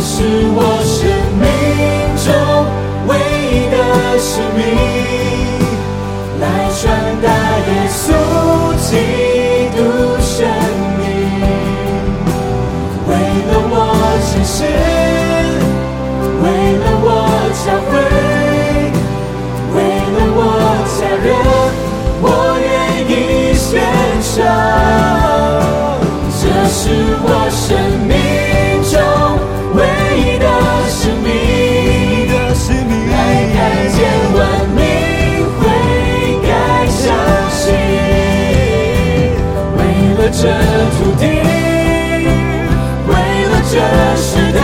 是我生命中唯一的使命，来传达耶稣基督生命。为了我城市，为了我教会，为了我家人，我愿意献上。这是我生命中唯一的使命，来看见万民悔改相信。为了这土地，为了这时代，